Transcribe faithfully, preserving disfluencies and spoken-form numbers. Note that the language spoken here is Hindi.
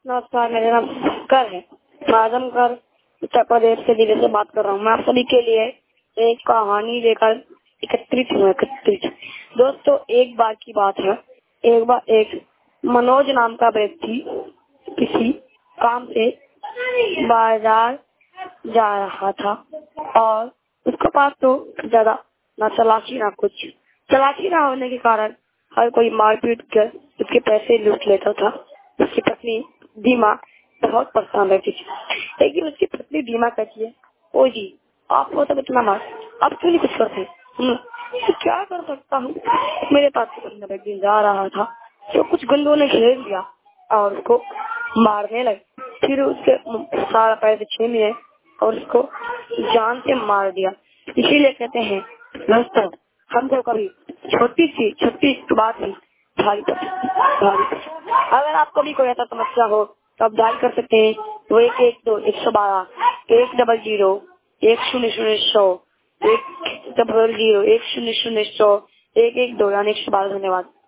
नमस्कार, मेरा नाम कर है। मैं आजमगढ़ उत्तर प्रदेश के जिले से बात कर रहा हूँ। मैं आप सभी के लिए एक कहानी लेकर एकत्रित हूँ एकत्रित दोस्तों, एक बार की बात है। एक बार एक मनोज नाम का व्यक्ति किसी काम से बाजार जा रहा था और उसके पास तो ज्यादा न तलाशी ना कुछ। तलाशी ना होने के कारण हर कोई मारपीट कर उसके पैसे लूट लेता था। उसकी पत्नी दीमा बहुत परेशान रहती थी, लेकिन उसकी पत्नी दीमा कहती है, ओ जी, आपको तो इतना मार, आप क्यों नहीं कुछ करते? तो क्या कर सकता हूँ, मेरे पास तो बंदा एक दिन जा रहा था तो कुछ गुंडों ने घेर लिया और उसको मारने लगे। फिर उसके सारा पैसे छीन लिए और उसको जान से मार दिया। इसीलिए कहते हैं दोस्तों, हमको कभी छोटी सी छोटी बात ही भारी भारी। अगर आपको भी कोई ऐसा समस्या हो तो आप डायल कर सकते हैं वो एक एक दो एक सौ बारह एक डबल जीरो एक शून्य शून्य सौ एक डबल जीरो एक शून्य शून्य सौ एक एक दो यानी एक सौ बारह। धन्यवाद।